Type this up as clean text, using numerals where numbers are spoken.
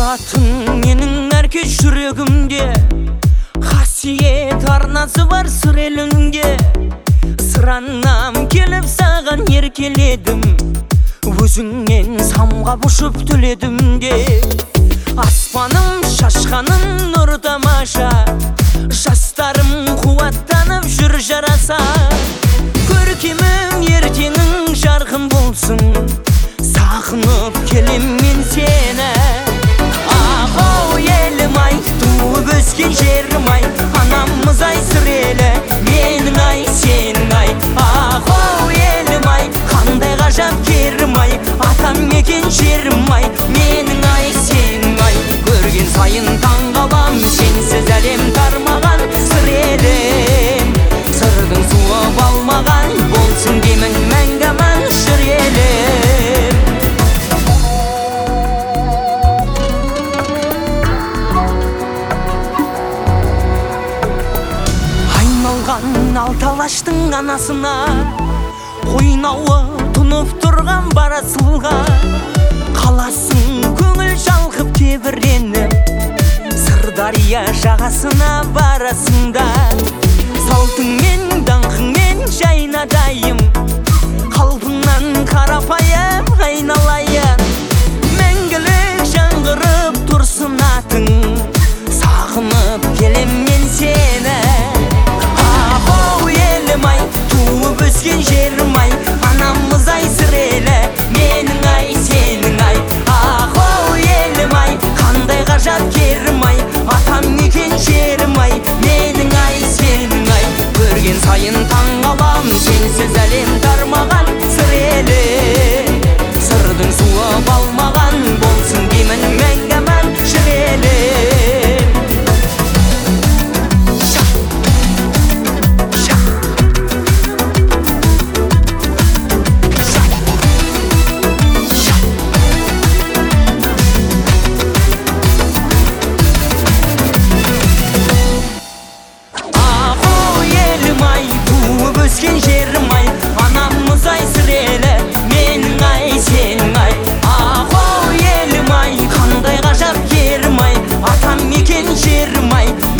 Тұратын менің әркез жүрегімде, қасиет арнасы бар сыр елінде. Sıранам келіп саған еркеледім, өзіңнен самғап ұшып түледім де. Аспаным шашқаның нұр тамаша, жастарым қуаттанып жүр жараса. Көркемім ертеңің жарқын болсын, сағынып келем мен сені. Ау елім ай, туып өскен жерім ай, анамыз ай сыр елі, менің ай сенің ай. Ау елім ай, қандай ғажап керім ай, атам мекен жерім ай, менің ай сенің ай. Көрген сайын таң қалам, сенсіз әлем тармаған сыр елім. Сырдың суы балмаған, болсын деймін мәңгі аман жыр елім. Айналған алталаштың анасына, қойнауы тұнып тұрған барасылға. Қаласың көңіл жалқып тебіреніп, Сырдария жағасына барасыңда. Салтыңмен даңқыңмен жайнадайым, қалпыңнан қарапайым айналайын. Мәңгілік жаңғырып тұрсын атың, сағынып келем мен сені. Ау елім ай, туып өскен жерім ай, анамыз ай сыр елі, менің ай сенің ай. Ау елім ай, қандай ғажап керім ай, атам мекен жерім ай, менің ай сенің ай. Көрген сайын таң қалам, сенсіз әлем тармаған сыр елі. Сырдың суы балмаған, болсын деймін мәңгі аман жыр елі. Өскен жерім ай, анамыз ай сыр елі, менің ай сенің ай. Ау елім ай, қандай ғажап керім ай, атам мекен жерім ай,